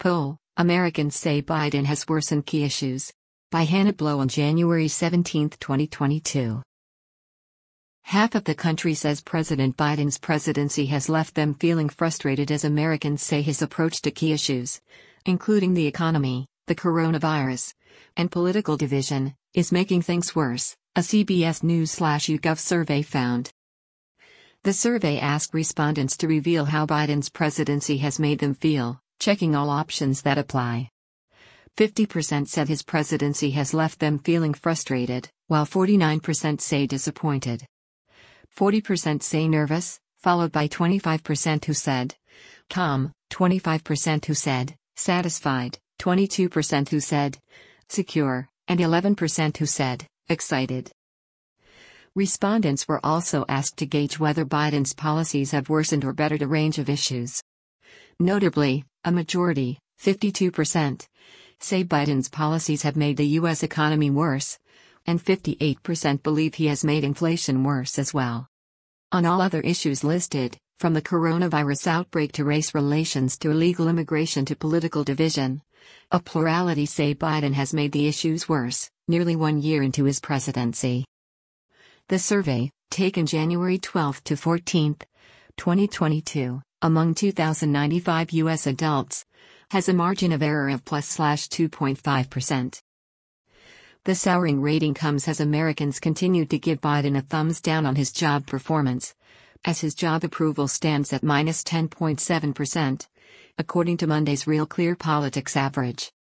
Poll: Americans say Biden has worsened key issues. By Hannah Blow on January 17, 2022. Half of the country says President Biden's presidency has left them feeling frustrated as Americans say his approach to key issues, including the economy, the coronavirus, and political division, is making things worse, a CBS News/YouGov survey found. The survey asked respondents to reveal how Biden's presidency has made them feel, checking all options that apply. 50% said his presidency has left them feeling frustrated, while 49% say disappointed. 40% say nervous, followed by 25% who said calm, 25% who said satisfied, 22% who said secure, and 11% who said excited. Respondents were also asked to gauge whether Biden's policies have worsened or bettered a range of issues. Notably, a majority, 52%, say Biden's policies have made the U.S. economy worse, and 58% believe he has made inflation worse as well. On all other issues listed, from the coronavirus outbreak to race relations to illegal immigration to political division, a plurality say Biden has made the issues worse, nearly 1 year into his presidency. The survey, taken January 12 to 14, 2022, among 2,095 U.S. adults, has a margin of error of +2.5%. The souring rating comes as Americans continue to give Biden a thumbs down on his job performance, as his job approval stands at -10.7%, according to Monday's Real Clear Politics average.